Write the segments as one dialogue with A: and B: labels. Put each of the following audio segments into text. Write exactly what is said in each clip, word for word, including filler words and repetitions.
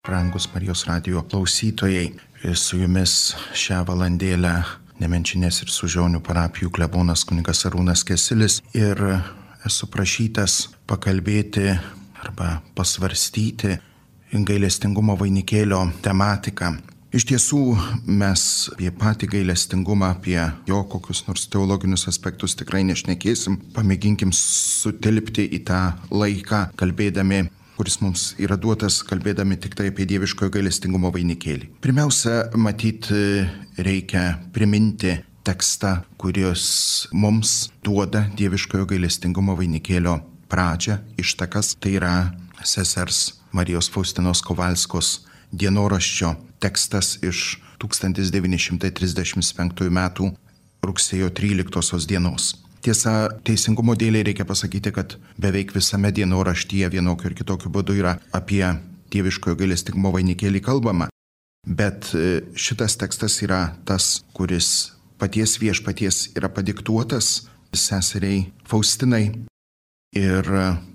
A: Brangus Marijos radijo klausytojai, su jumis šią valandėlę Nemenčinės ir Sužionių parapijų klebonas kunigas Arūnas Kesilis ir esu prašytas pakalbėti arba pasvarstyti gailestingumo vainikėlio tematiką. Iš tiesų mes apie patį gailestingumą, apie jo kokius nors teologinius aspektus tikrai nešnekėsim. Pamėginkim sutilpti į tą laiką, kalbėdami kuris mums yra duotas, kalbėdami tik tai apie dieviškojo gailestingumo vainikėlį. Pirmiausia, matyt, reikia priminti tekstą, kuris mums duoda dieviškojo gailestingumo vainikėlio pradžią, ištakas. Tai yra sesers Marijos Faustinos Kovalskos dienoraščio tekstas iš tūkstantis devyni šimtai trisdešimt penktųjų metų rugsėjo tryliktosios dienos. Tiesa, teisingumo dėlei reikia pasakyti, kad beveik visame dienoraštyje vienokiu ir kitokiu būdu yra apie dieviškojo gailestingumo vainikėlį kalbama. Bet šitas tekstas yra tas, kuris paties viešpaties yra padiktuotas seseriai Faustinai. Ir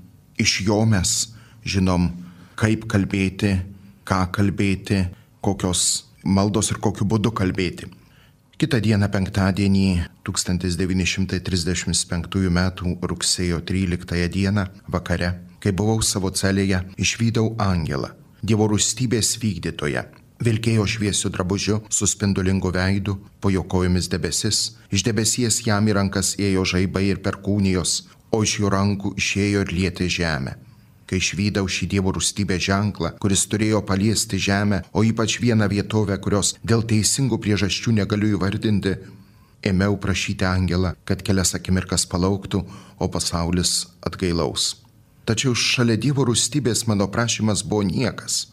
A: iš jo mes žinom, kaip kalbėti, ką kalbėti, kokios maldos ir kokiu būdu kalbėti. Kitą dieną, penktadienį, tūkstantis devyni šimtai trisdešimt penktųjų metų rugsėjo tryliktąją dieną vakare, kai buvau savo celėje, išvydau angelą, Dievo rūstybės vykdytoją. Vilkėjo šviesiu drabužiu, su spindulingu veidu, po jo kojomis debesis, iš debesies jam į rankas ėjo žaibai ir perkūnijos, o iš jo rankų išėjo ir lietė žemę. Kai išvydau šį Dievo rūstybės ženklą, kuris turėjo paliesti žemę, o ypač vieną vietovę, kurios dėl teisingų priežasčių negaliu įvardinti, ėmiau prašyti angelą, kad kelias akimirkas palauktų, o pasaulis atgailaus. Tačiau šalia Dievo rūstybės mano prašymas buvo niekas.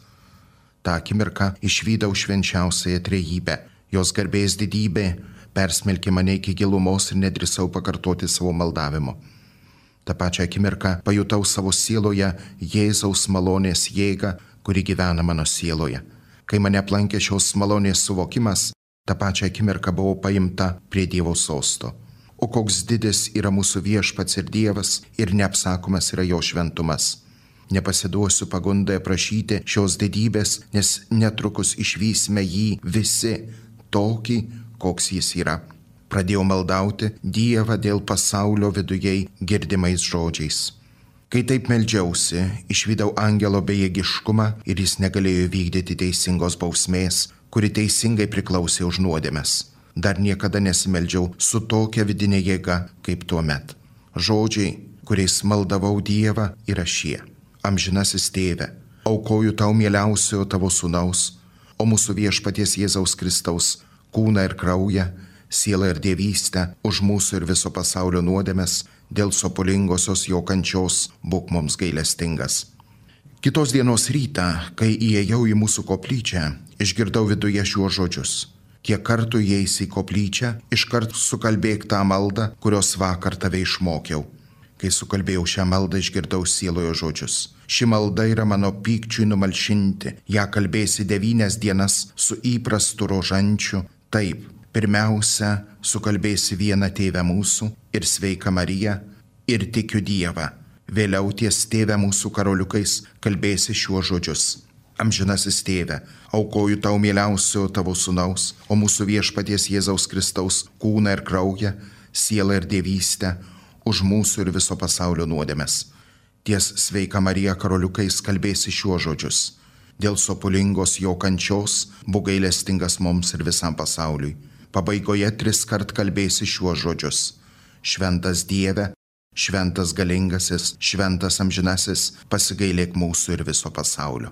A: Ta akimirka išvydau švenčiausiąją trejybę, jos garbės didybė persmelkė mane iki gilumos ir nedrįsau pakartoti savo maldavimo. Ta pačią akimirką pajutau savo sieloje Jėzaus malonės jėgą, kuri gyvena mano sieloje. Kai mane aplankė šios malonės suvokimas, tą pačią akimirką buvau paimta prie Dievo sosto. O koks didis yra mūsų viešpats ir Dievas ir neapsakomas yra jo šventumas. Nepasiduosiu pagundai prašyti šios didybės, nes netrukus išvysime jį visi tokį, koks jis yra. Pradėjau maldauti Dievą dėl pasaulio vidujei girdimais žodžiais. Kai taip meldžiausi, išvydau angelo bejėgiškumą ir jis negalėjo vykdyti teisingos bausmės, kuri teisingai priklausė už nuodėmes. Dar niekada nesimeldžiau su tokia vidinė jėga kaip tuo met. Žodžiai, kuriais maldavau Dievą, yra šie. Amžinasis tėve, aukoju tau mieliausio tavo sūnaus, o mūsų viešpaties Jėzaus Kristaus kūną ir kraują, sielą ir dievystę už mūsų ir viso pasaulio nuodėmes, dėl sopulingosios jo kančios būk mums gailestingas. Kitos dienos rytą, kai įėjau į mūsų koplyčią, išgirdau viduje šiuos žodžius. Kiek kartų įeisi į koplyčią, iškart sukalbėk tą maldą, kurios vakar tave išmokiau. Kai sukalbėjau šią maldą, išgirdau sieloje žodžius. Ši malda yra mano pykčiui numalšinti, ją kalbėsi devynias dienas su įprastu rožančiu, taip. Pirmiausia, sukalbėsi vieną tėvę mūsų ir sveiką Mariją ir tikiu Dievą. Vėliau ties tėvę mūsų karoliukais kalbėsi šiuos žodžius. Amžinasis tėve, aukoju tau mieliausio tavo sūnaus, o mūsų viešpaties Jėzaus Kristaus kūną ir kraują, sielą ir dievystę už mūsų ir viso pasaulio nuodėmes. Ties sveika Marija karoliukais kalbėsi šiuos žodžius. Dėl sopulingos jo kančios būk gailestingas mums ir visam pasauliui. Pabaigoje tris kart kalbėsi šiuos žodžius. Šventas Dieve, šventas galingasis, šventas amžinasis, pasigailėk mūsų ir viso pasaulio.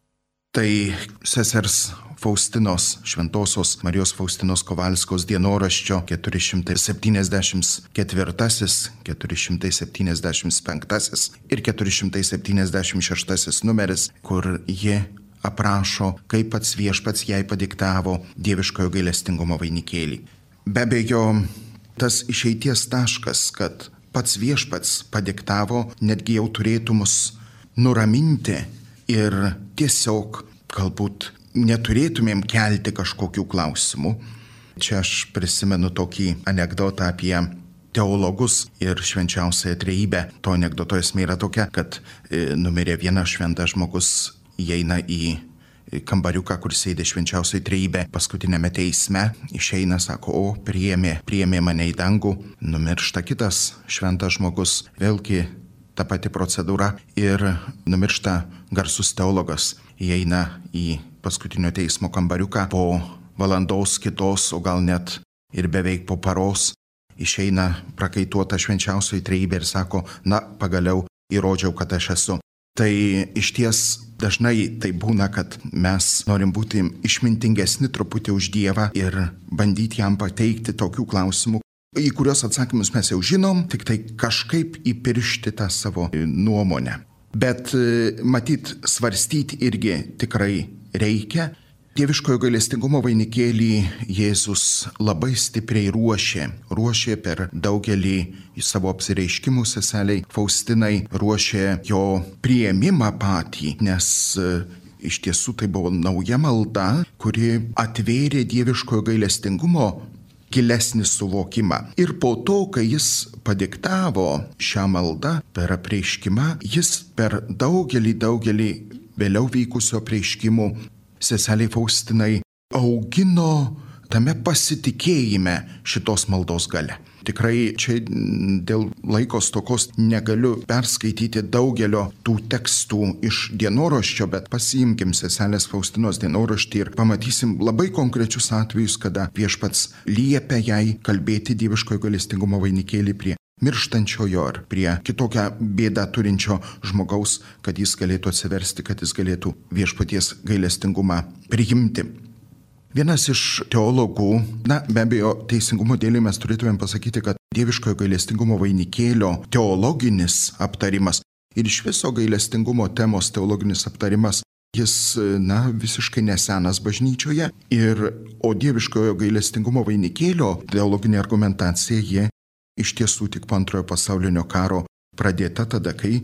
A: Tai sesers Faustinos, šventosios Marijos Faustinos Kovalskos dienoraščio keturi šimtai septyniasdešimt ketvirtasis, keturi šimtai septyniasdešimt penktasis ir keturi šimtai septyniasdešimt šeštasis numeris, kur ji aprašo, kaip pats viešpats jai padiktavo dieviškojo gailestingumo vainikėlį. Be abejo, tas išeities taškas, kad pats viešpats padiktavo, netgi jau turėtų mus nuraminti ir tiesiog galbūt neturėtumėm kelti kažkokių klausimų. Čia aš prisimenu tokį anekdotą apie teologus ir švenčiausiąją trejybę. To anekdoto esmė yra tokia, kad e, numirė vienas šventas žmogus, įeina į kambariuką, kur sėdė švenčiausioji trejybė paskutinėme teisme, išeina, sako, o, priėmė, priėmė mane į dangų, numiršta kitas šventas žmogus, vėlgi ta pati procedūra ir numiršta garsus teologas, įeina į paskutinio teismo kambariuką po valandos kitos, o gal net ir beveik po paros, išeina prakaituota švenčiausioji trejybė ir sako, na, pagaliau įrodžiau, kad aš esu. Tai iš ties dažnai tai būna, kad mes norim būti išmintingesni truputį už Dievą ir bandyti jam pateikti tokių klausimų, į kurios atsakymus mes jau žinom, tik tai kažkaip įpiršti tą savo nuomonę. Bet matyt, svarstyti irgi tikrai reikia. Dieviškojo gailestingumo vainikėlį Jėzus labai stipriai ruošė. Ruošė per daugelį savo apsireiškimų seseliai Faustinai, ruošė jo priėmimą patį, nes iš tiesų tai buvo nauja malda, kuri atvėrė dieviškojo gailestingumo gilesnį suvokimą. Ir po to, kai jis padiktavo šią maldą per apreiškimą, jis per daugelį, daugelį vėliau vykusio apreiškimų seseliai Faustinai augino tame pasitikėjime šitos maldos gale. Tikrai čia dėl laiko stokos negaliu perskaityti daugelio tų tekstų iš dienoraščio, bet pasiimkim seselės Faustinos dienoraštį ir pamatysim labai konkrečius atvejus, kada viešpats liepia jai kalbėti dieviškojo gailestingumo vainikėlį prie mirštančiojo ar prie kitokią bėdą turinčio žmogaus, kad jis galėtų atsiversti, kad jis galėtų viešpaties gailestingumą priimti. Vienas iš teologų, na, be abejo, teisingumo dėlį mes turėtumėm pasakyti, kad dieviškojo gailestingumo vainikėlio teologinis aptarimas ir iš viso gailestingumo temos teologinis aptarimas, jis, na, visiškai nesenas bažnyčioje, ir, o dieviškojo gailestingumo vainikėlio teologinė argumentacija, jie iš tiesų tik po antrojo pasaulinio karo pradėta tada, kai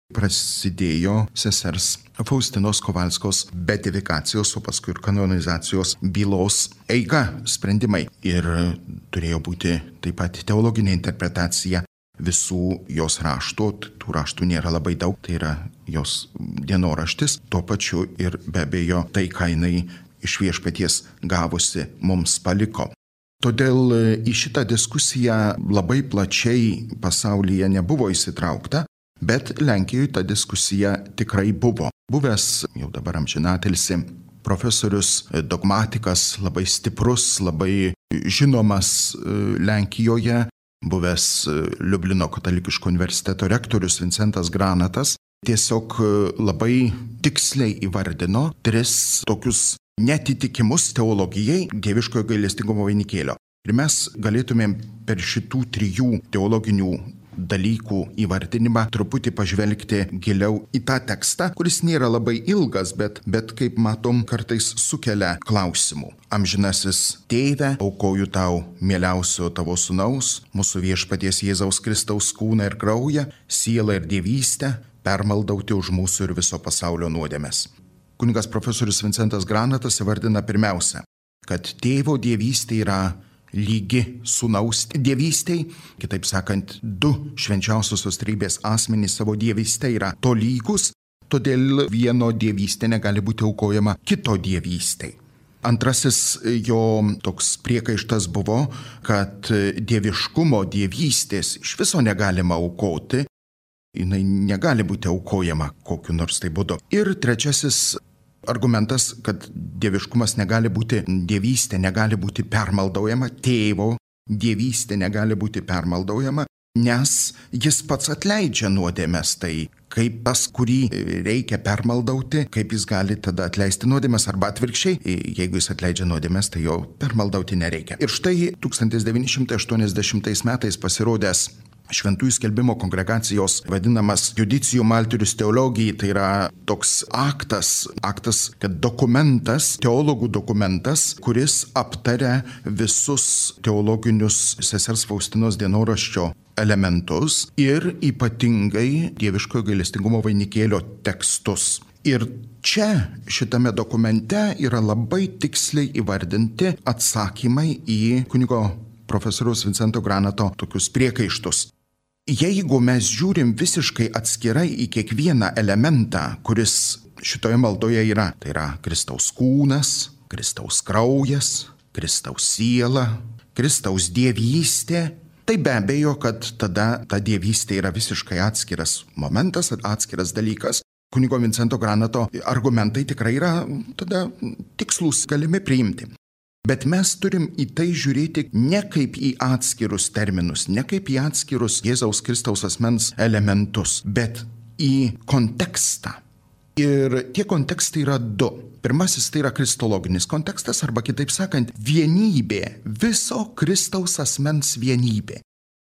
A: prasidėjo sesers Faustinos Kovalskos beatifikacijos, o paskui ir kanonizacijos bylos eiga, sprendimai. Ir turėjo būti taip pat teologinė interpretacija visų jos raštų, tų raštų nėra labai daug, tai yra jos dienoraštis, tuo pačiu ir be abejo tai, ką jinai iš viešpaties gavusi mums paliko. Todėl į šitą diskusiją labai plačiai pasaulyje nebuvo įsitraukta, bet Lenkijoje ta diskusija tikrai buvo. Buvęs jau dabar amžinatilsį profesorius, dogmatikas, labai stiprus, labai žinomas Lenkijoje, buvęs Liublino katalikiško universiteto rektorius Vincentas Granatas, tiesiog labai tiksliai įvardino tris tokius netitikimus teologijai dieviškojo gailestingumo vainikėlio. Ir mes galėtumėm per šitų trijų teologinių dalykų įvardinimą truputį pažvelgti giliau į tą tekstą, kuris nėra labai ilgas, bet, bet kaip matom, kartais sukelia klausimų. Amžinasis Tėve, aukoju tau mieliausio tavo sūnaus, mūsų viešpaties Jėzaus Kristaus kūną ir kraują, sielą ir dievystę, permaldauti už mūsų ir viso pasaulio nuodėmes. Kunigas profesorius Vincentas Granatas įvardina pirmiausia, kad tėvo dievystė yra lygi sūnaus dievystei, kitaip sakant, du švenčiausiosios trejybės asmenys savo dievystė yra tolygus, todėl vieno dievystė negali būti aukojama kito dievystei. Antrasis jo toks priekaištas buvo, kad dieviškumo dievystės iš viso negalima aukoti, jinai negali būti aukojama kokiu nors tai būdu. Ir trečiasis argumentas, kad dieviškumas negali būti, dievystė negali būti permaldaujama, tėvo dievystė negali būti permaldaujama, nes jis pats atleidžia nuodėmes. Tai kaip tas, kurį reikia permaldauti, kaip jis gali tada atleisti nuodėmes, arba atvirkščiai, jeigu jis atleidžia nuodėmes, tai jo permaldauti nereikia. Ir štai tūkstantis devyni šimtai aštuoniasdešimtais metais pasirodęs Šventųjų skelbimo kongregacijos vadinamas Judicijų Malterius teologijai, tai yra toks aktas, aktas, kad dokumentas, teologų dokumentas, kuris aptaria visus teologinius sesers Faustinos dienoraščio elementus ir ypatingai dieviškojo gailestingumo vainikėlio tekstus. Ir čia šitame dokumente yra labai tiksliai įvardinti atsakymai į kunigo profesoriaus Vincento Granato tokius priekaištus. Jeigu mes žiūrim visiškai atskirai į kiekvieną elementą, kuris šitoje maldoje yra. Tai yra Kristaus kūnas, Kristaus kraujas, Kristaus siela, Kristaus dievystė. Tai be abejo, kad tada ta dievystė yra visiškai atskiras momentas, atskiras dalykas. Kunigo Vincento Granato argumentai tikrai yra tada tikslus, galime priimti. Bet mes turim į tai žiūrėti ne kaip į atskirus terminus, ne kaip į atskirus Jėzaus Kristaus asmens elementus, bet į kontekstą. Ir tie kontekstai yra du. Pirmasis tai yra kristologinis kontekstas, arba kitaip sakant, vienybė, viso Kristaus asmens vienybė.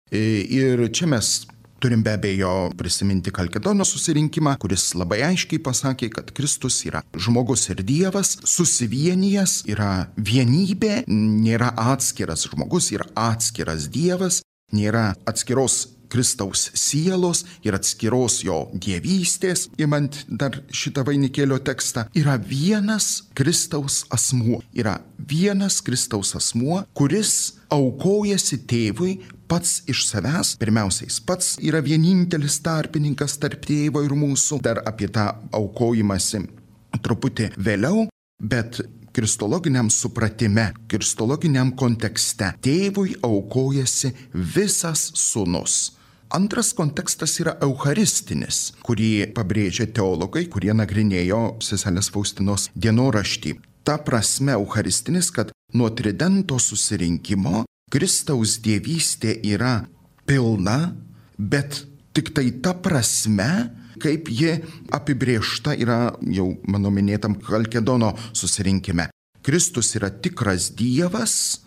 A: Ir čia mes turim be abejo prisiminti Kalkedono susirinkimą, kuris labai aiškiai pasakė, kad Kristus yra žmogus ir Dievas, susivienijęs, yra vienybė, nėra atskiras žmogus, yra atskiras Dievas, nėra atskiros Kristaus sielos ir atskiros jo dievystės, imant dar šitą vainikėlio tekstą, yra vienas Kristaus asmuo. Yra vienas Kristaus asmuo, kuris aukojasi tėvui pats iš savęs. Pirmiausiai, jis pats yra vienintelis tarpininkas tarp tėvo ir mūsų. Dar apie tą aukojimąsi truputį vėliau, bet kristologiniam supratime, kristologiniam kontekste tėvui aukojasi visas sūnus. Antras kontekstas yra eucharistinis, kurį pabrėžia teologai, kurie nagrinėjo seselės Faustinos dienoraštį. Ta prasme eucharistinis, kad nuo tridento susirinkimo Kristaus dievystė yra pilna, bet tik tai ta prasme, kaip ji apibrėžta yra jau mano minėtam Kalkedono susirinkime. Kristus yra tikras Dievas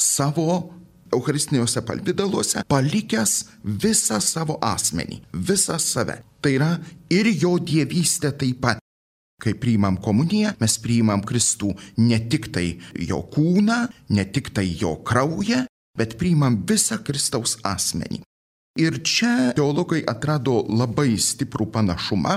A: savo eucharistiniuose pavidaluose, palikęs visą savo asmenį, visą save. Tai yra ir jo dievystė taip pat. Kai priimam komuniją, mes priimam Kristų ne tik tai jo kūną, ne tik tai jo kraują, bet priimam visą Kristaus asmenį. Ir čia teologai atrado labai stiprų panašumą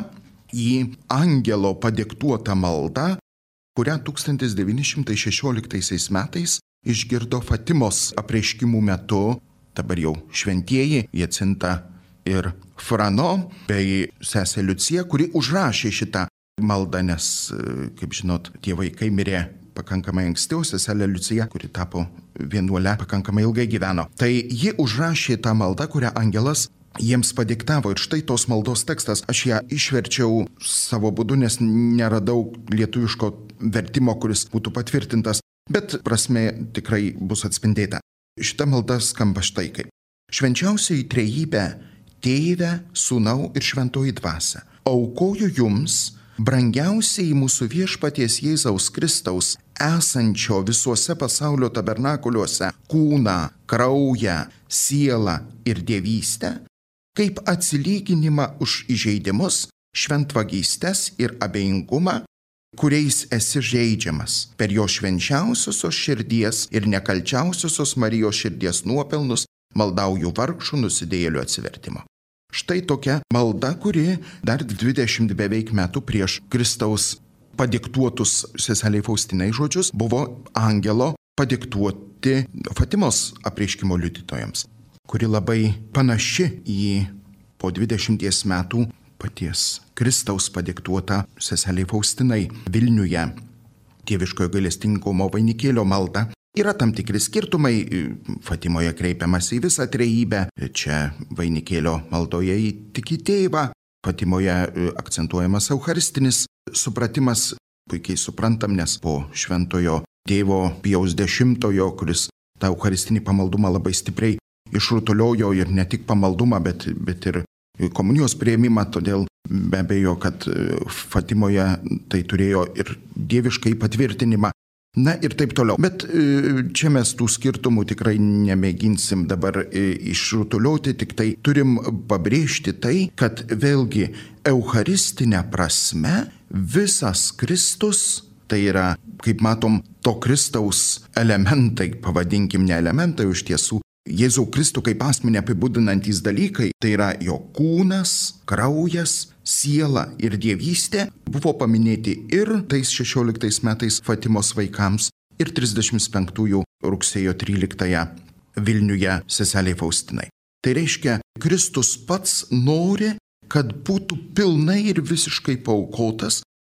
A: į angelo padiktuotą maldą, kurią tūkstantis devyni šimtai šešioliktaisiais metais išgirdo Fatimos apreiškimų metu, dabar jau šventieji Jacinta ir Frano, bei sesė Liucija, kuri užrašė šitą maldą, nes, kaip žinot, tie vaikai mirė pakankamai anksti, o seselė Liucija, kuri tapo vienuole, pakankamai ilgai gyveno. Tai ji užrašė tą maldą, kurią angelas jiems padiktavo. Ir štai tos maldos tekstas, aš ją išverčiau savo būdu, nes neradau lietuviško vertimo, kuris būtų patvirtintas, bet prasmė tikrai bus atspindėta. Šita malda skamba štai kaip. Švenčiausioji trejybė, Tėve, Sūnau ir Šventoji Dvasia, aukoju jums, brangiausiai mūsų viešpaties Jėzaus Kristaus, esančio visuose pasaulio tabernakuliuose, kūną, kraują, sielą ir dievystę, kaip atsilyginimą už įžeidimus, šventvagystes ir abejingumą, kuriais esi žeidžiamas per jo švenčiausiosios širdies ir nekalčiausiosios Marijos širdies nuopelnus, maldauju vargšų nusidėjėlių atsivertimo. Štai tokia malda, kuri dar dvidešimt beveik metų prieš Kristaus padiktuotus seseliai Faustinai žodžius buvo angelo padiktuoti Fatimos apreiškimo liudytojams, kuri labai panaši į po dvidešimties metų paties Kristaus padiktuota seseliai Faustinai Vilniuje dieviškojo gailestingumo vainikėlio malda. Yra tam tikri skirtumai, Fatimoje kreipiamas į visą trejybę, čia vainikėlio maldoje į tik į tėvą, Fatimoje akcentuojamas eucharistinis supratimas, puikiai suprantam, nes po šventojo tėvo Pijaus dešimtojo, kuris tą eucharistinį pamaldumą labai stipriai išrutuliojo ir ne tik pamaldumą, bet, bet ir komunijos priėmimą, todėl be abejo, kad Fatimoje tai turėjo ir dieviškai patvirtinimą. Na ir taip toliau. Bet čia mes tų skirtumų tikrai nemėginsim dabar išrutulioti, tik tai turim pabrėžti tai, kad vėlgi eucharistinė prasme visas Kristus, tai yra, kaip matom, to Kristaus elementai, pavadinkim ne elementai, iš tiesų Jėzų Kristų kaip asmenį apibūdinantys dalykai, tai yra jo kūnas, kraujas, siela ir dievystė, buvo paminėti ir tais šešioliktais metais Fatimos vaikams ir trisdešimt penktųjų rugsėjo tryliktąją Vilniuje seseliai Faustinai. Tai reiškia, Kristus pats nori, kad būtų pilnai ir visiškai paaukotas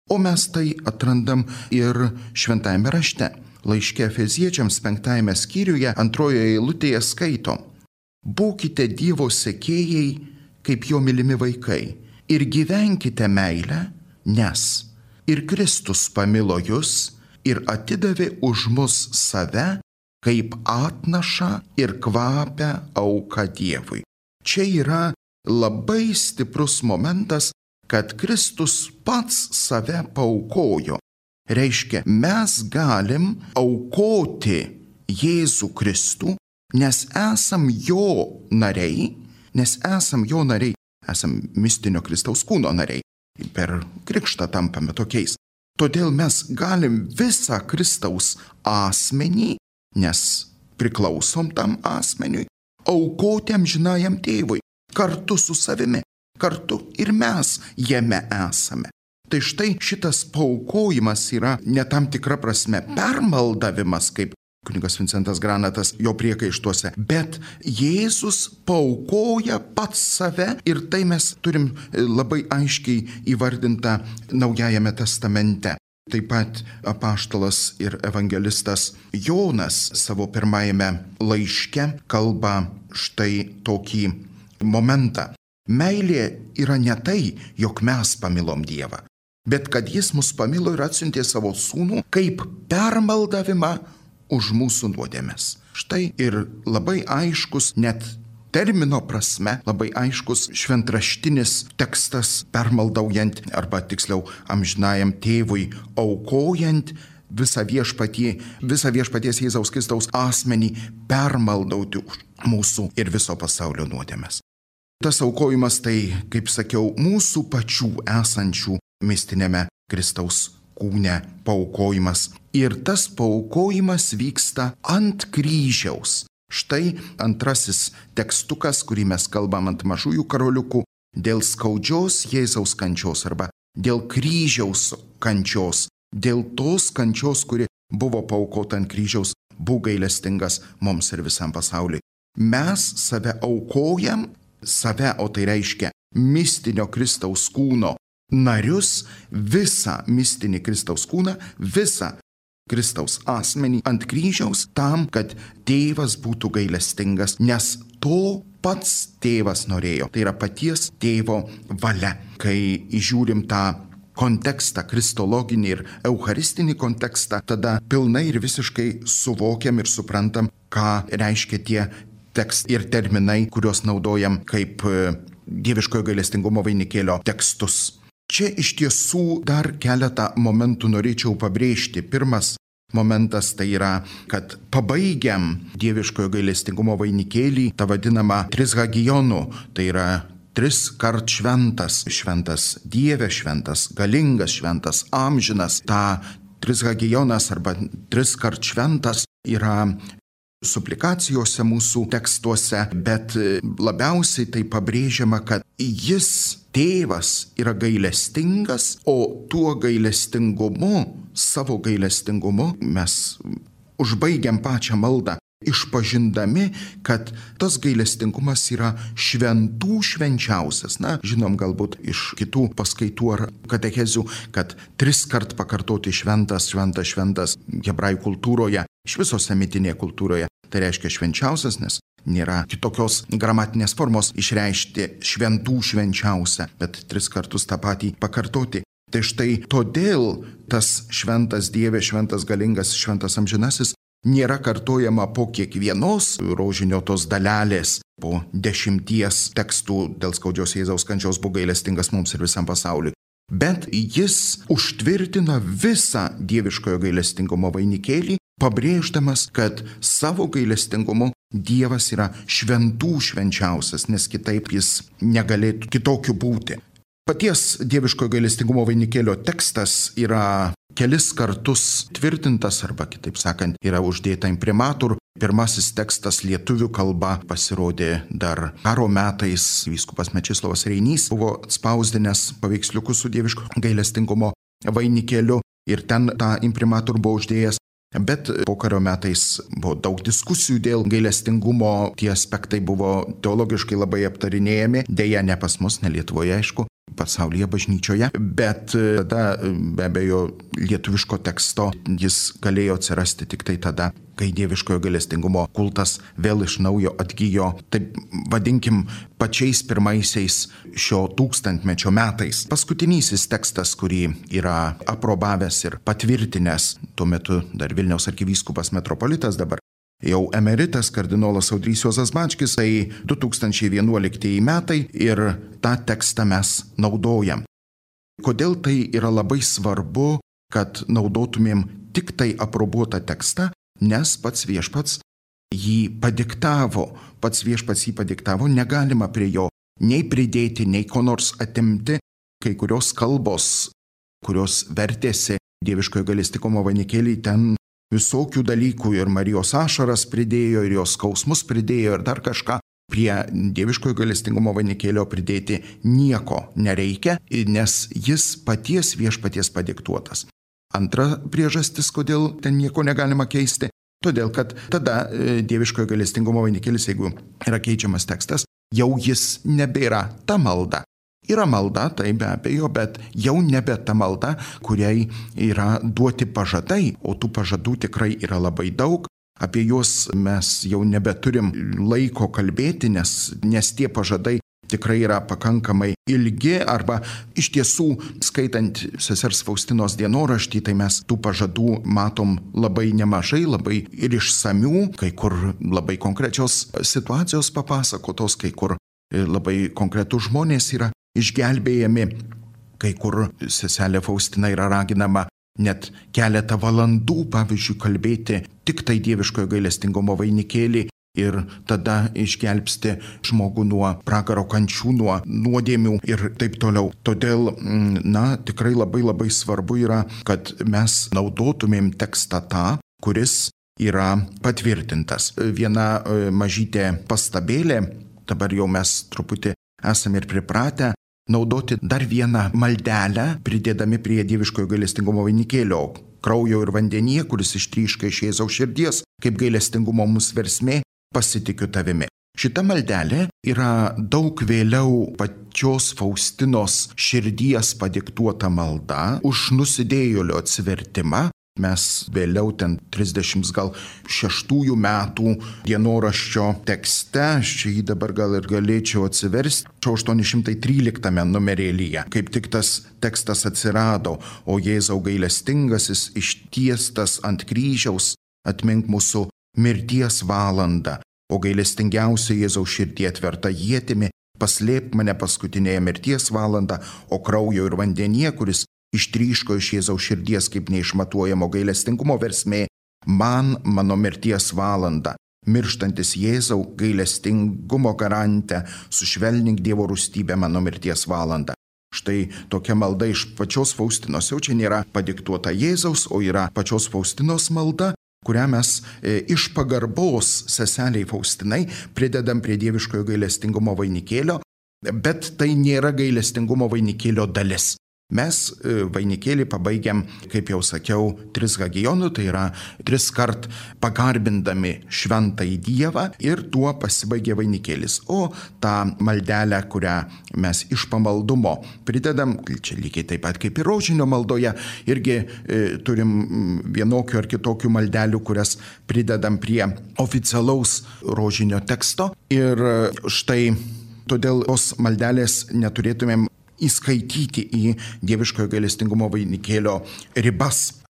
A: O mes tai atrandam ir šventajame rašte. Laiške Efeziečiams penktajame skyriuje antrojoje eilutėje skaitom: Būkite Dievo sekėjai kaip jo mylimi vaikai ir gyvenkite meilę, nes ir Kristus pamilo jus ir atidavė už mus save kaip atnašą ir kvapią auką Dievui. Čia yra labai stiprus momentas, kad Kristus pats save paaukojo. Reiškia, mes galim aukoti Jėzų Kristų, nes esam jo nariai, nes esam jo nariai, esam mistinio Kristaus kūno nariai. Per krikštą tampame tokiais. Todėl mes galim visą Kristaus asmenį, nes priklausom tam asmeniui, aukoti amžinajam tėvui, kartu su savimi, kartu ir mes jame esame. Tai štai šitas paaukojimas yra ne tam tikra prasme permaldavimas, kaip kunigas Vincentas Granatas jo priekaištuose, bet Jėzus paaukoja pats save ir tai mes turim labai aiškiai įvardintą Naujajame testamente. Taip pat apaštalas ir evangelistas Jonas savo pirmajame laiške kalba štai tokį momentą. Meilė yra ne tai, jog mes pamilom Dievą, bet kad jis mus pamilo ir atsiuntė savo sūnų kaip permaldavimą už mūsų nuodėmes. Štai ir labai aiškus, net termino prasme, labai aiškus šventraštinis tekstas permaldaujant, arba tiksliau amžinajam tėvui aukojant visą viešpatį, visą viešpaties Jėzaus Kristaus asmenį permaldauti už mūsų ir viso pasaulio nuodėmes. Tas aukojimas tai, kaip sakiau, mūsų pačių esančių mistinėme Kristaus kūne paaukojimas. Ir tas paaukojimas vyksta ant kryžiaus. Štai antrasis tekstukas, kurį mes kalbam ant mažųjų karoliukų, dėl skaudžios Jėzaus kančios arba dėl kryžiaus kančios, dėl tos kančios, kuri buvo paaukota ant kryžiaus, būk gailestingas mums ir visam pasauliui. Mes save aukojam, save, o tai reiškia mistinio Kristaus kūno narius, visą mistinį Kristaus kūną, visą Kristaus asmenį ant kryžiaus tam, kad tėvas būtų gailestingas, nes to pats tėvas norėjo. Tai yra paties tėvo valia. Kai įžiūrim tą kontekstą, kristologinį ir eucharistinį kontekstą, tada pilnai ir visiškai suvokiam ir suprantam, ką reiškia tie tekstai ir terminai, kuriuos naudojam kaip dieviškojo gailestingumo vainikėlio tekstus. Čia iš tiesų dar keletą momentų norėčiau pabrėžti. Pirmas momentas tai yra, kad pabaigiam dieviškojo gailestingumo vainikėlį, tą vadinamą trishagionu, tai yra tris kart šventas, šventas Dieve, šventas galingas, šventas amžinas. Ta trishagionas arba tris kart šventas yra suplikacijose mūsų tekstuose, bet labiausiai tai pabrėžiama, kad jis, tėvas, yra gailestingas, o tuo gailestingumu, savo gailestingumu mes užbaigiam pačią maldą, išpažindami, kad tas gailestingumas yra šventų švenčiausias. Na, žinom galbūt iš kitų paskaitų ar katechezių, kad tris kart pakartoti šventas, šventas, šventas hebrajų kultūroje, iš viso semitinėje kultūroje. Tai reiškia švenčiausias, nes nėra kitokios gramatinės formos išreikšti šventų švenčiausia, bet tris kartus tą patį pakartoti. Tai štai todėl tas šventas Dieve, šventas galingas, šventas amžinasis nėra kartojama po kiekvienos rožinio tos dalelės, po dešimties tekstų dėl skaudžios Jėzaus kančios būk gailestingas mums ir visam pasauliui. Bet jis užtvirtina visą dieviškojo gailestingumo vainikėlį, pabrėždamas, kad savo gailestingumu Dievas yra šventų švenčiausias, nes kitaip jis negalėtų kitokiu būti. Paties dieviškojo gailestingumo vainikėlio tekstas yra kelis kartus tvirtintas, arba kitaip sakant, yra uždėta imprimatur. Pirmasis tekstas lietuvių kalba pasirodė dar karo metais. Vyskupas Mečislovas Reinys buvo spausdinęs paveiksliukus su dieviško gailestingumo vainikėliu ir ten tą imprimatur buvo uždėjęs. Bet pokario metais buvo daug diskusijų dėl gailestingumo, tie aspektai buvo teologiškai labai aptarinėjami, dėja ne pas mus, ne Lietuvoje aišku. pasaulyje bažnyčioje, bet tada be abejo lietuviško teksto jis galėjo atsirasti tik tai tada, kai dieviškojo gailestingumo kultas vėl iš naujo atgyjo, taip vadinkim, pačiais pirmaisiais šio tūkstantmečio metais. Paskutinysis tekstas, kurį yra aprobavęs ir patvirtinęs tuo metu dar Vilniaus arkivyskupas metropolitas, dabar jau emeritas kardinolas Audrys Juozas Bačkis, tai du tūkstančiai vienuoliktieji metai ir tą tekstą mes naudojam. Kodėl tai yra labai svarbu, kad naudotumėm tik tai aprobuotą tekstą, nes pats viešpats jį padiktavo, pats viešpats jį padiktavo, negalima prie jo nei pridėti, nei ko nors atimti. Kai kurios kalbos, kurios vertėsi dieviškojo gailestingumo vainikėlį, ten visokių dalykų ir Marijos ašaras pridėjo, ir jos skausmus pridėjo, ir dar kažką. Prie dieviškojo gailestingumo vainikėlio pridėti nieko nereikia, nes jis paties viešpaties padiktuotas. Antra priežastis, kodėl ten nieko negalima keisti, todėl kad tada dieviškojo gailestingumo vainikėlis, jeigu yra keičiamas tekstas, jau jis nebėra ta malda. Yra malda, tai be abejo, bet jau nebe ta malda, kuriai yra duoti pažadai, o tų pažadų tikrai yra labai daug. Apie juos mes jau nebeturim laiko kalbėti, nes, nes tie pažadai tikrai yra pakankamai ilgi, arba iš tiesų, skaitant sesers Faustinos dienoraštį, tai mes tų pažadų matom labai nemažai, labai ir išsamių, kai kur labai konkrečios situacijos papasakotos, kai kur labai konkretus žmonės yra išgelbėjami, kai kur seselė Faustina yra raginama net keletą valandų, pavyzdžiui, kalbėti tik tai dieviškojo gailestingumo vainikėlį ir tada išgelbsti žmogų nuo pragaro kančių, nuo nuodėmių ir taip toliau. Todėl, na, tikrai labai labai svarbu yra, kad mes naudotumėm tekstą tą, kuris yra patvirtintas. Viena mažytė pastabėlė, dabar jau mes truputį esame ir pripratę naudoti dar vieną maldelę, pridėdami prie dieviškojo gailestingumo vainikėlio kraujo ir vandenyje, kuris ištryška iš Jėzaus širdies, kaip gailestingumo mūsų versmė, pasitikiu tavimi. Šita maldelė yra daug vėliau pačios Faustinos širdies padiktuota malda už nusidėjėlio atsivertimą. Mes vėliau ten trisdešimt gal šeštųjų metų dienoraščio tekste, aš čia jį dabar gal ir galėčiau atsiversti, aštuoni šimtai tryliktame numerėlyje, kaip tik tas tekstas atsirado, o Jėzau gailestingasis ištiestas ant kryžiaus, atmink mūsų mirties valandą, o gailestingiausia Jėzau širdie atverta ietimi, paslėpk mane paskutinėje mirties valandą, o kraujo ir vandenyje, kuris ištryško iš Jėzaus širdies kaip neišmatuojamo gailestingumo versmė, man mano mirties valanda, mirštantis Jėzau gailestingumo garante, sušvelnink Dievo rūstybę mano mirties valandą. Štai tokia malda iš pačios Faustinos, jau čia nėra padiktuota Jėzaus, o yra pačios Faustinos malda, kurią mes e, iš pagarbos seseliai Faustinai pridedam prie dieviškojo gailestingumo vainikėlio, bet tai nėra gailestingumo vainikėlio dalis. Mes vainikėlį pabaigiam, kaip jau sakiau, tris hagionų, tai yra tris kart pagarbindami šventąjį Dievą ir tuo pasibaigė vainikėlis. O tą maldelę, kurią mes iš pamaldumo pridedam, čia lygiai taip pat kaip ir rožinio maldoje, irgi e, turim vienokių ar kitokių maldelių, kurias pridedam prie oficialaus rožinio teksto. Ir štai todėl tos maldelės neturėtumėm įskaityti į dieviškojo gailestingumo vainikėlio ribas.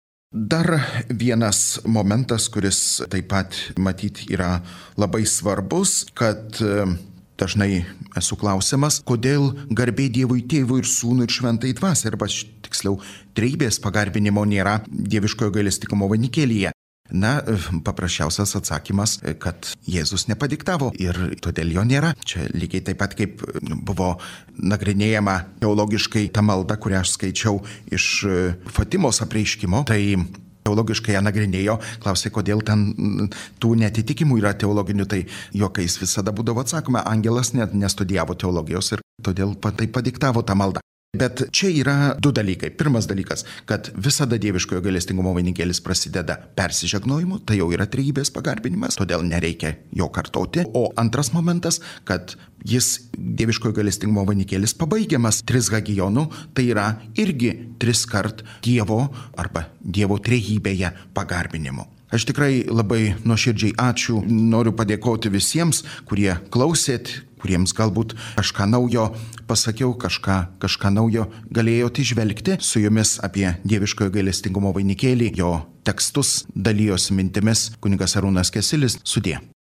A: Dar vienas momentas, kuris taip pat matyti yra labai svarbus, kad dažnai esu klausimas, kodėl garbė Dievui Tėvui ir Sūnui ir Šventai Dvasiai, arba tiksliau trejybės pagarbinimo nėra dieviškojo gailestingumo vainikėlyje. Na, paprasčiausias atsakymas, kad Jėzus nepadiktavo ir todėl jo nėra. Čia lygiai taip pat kaip buvo nagrinėjama teologiškai ta malda, kurią aš skaičiau iš Fatimos apreiškimo, tai teologiškai ją nagrinėjo, klausė, kodėl ten tų netitikimų yra teologinių, tai juokais visada būdavo atsakoma, angelas net nestudijavo teologijos ir todėl tai padiktavo tą maldą. Bet čia yra du dalykai. Pirmas dalykas, kad visada dieviškojo gailestingumo vainikėlis prasideda persižegnojimu, tai jau yra trejybės pagarbinimas, todėl nereikia jo kartoti. O antras momentas, kad jis dieviškojo gailestingumo vainikėlis pabaigiamas trishagionu, tai yra irgi tris kart Dievo arba Dievo trejybėje pagarbinimu. Aš tikrai labai nuoširdžiai ačiū, noriu padėkoti visiems, kurie klausėt, kuriems galbūt kažką naujo pasakiau, kažką, kažką naujo galėjote įžvelgti. Su jumis apie dieviškojo gailestingumo vainikėlį, jo tekstus dalijosi mintimis kunigas Arūnas Kesilis. Sudie.